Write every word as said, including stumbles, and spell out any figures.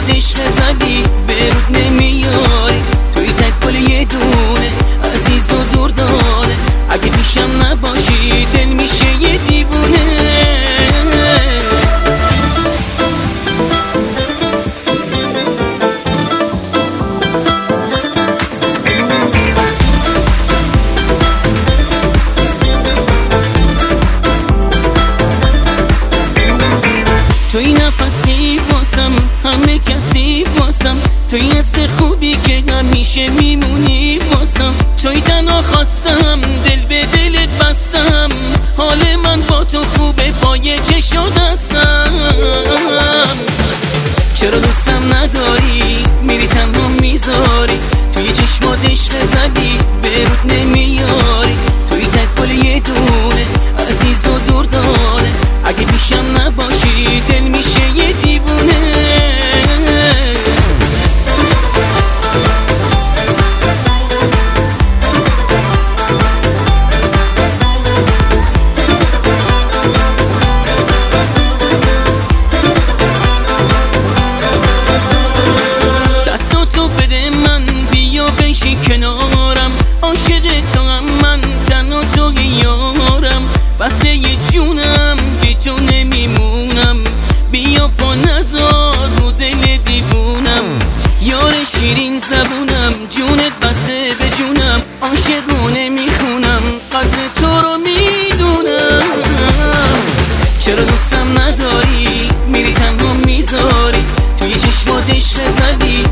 عشق ولی به رود نمیاری، توی تک گل یه دونه عزیز و دردانه، اگه پیشم نباشی دل میشه یه دیوونه. توی نفسی واسم همه کسی واسم، توی حس خوبی که همیشه میمونی واسم، توی تنها خواستم دل به دلت بستم، حال من با تو خوبه پای چشات هستم. چرا دوستم نداری میری تنها میذاری، توی چشمات عشق ولی به رود نمیاری، توی تک گل یه دونه عزیز و دردانه، اگه پیشم نباشی دل میشه یه دیوونه. دستاتو بده من بیا بشی کنارم، عاشق تو هم من تنها تو یارم، بسته یه جونم بی تو نمیمونم، بیا پا نزار رو دل دیوونم، یار شیرین زبونم جونت بسته به جونم، عاشقونه میخونم قدر تو رو میدونم. چرا دوستم نداری میری تنها میذاری، توی چشمات عشق ولی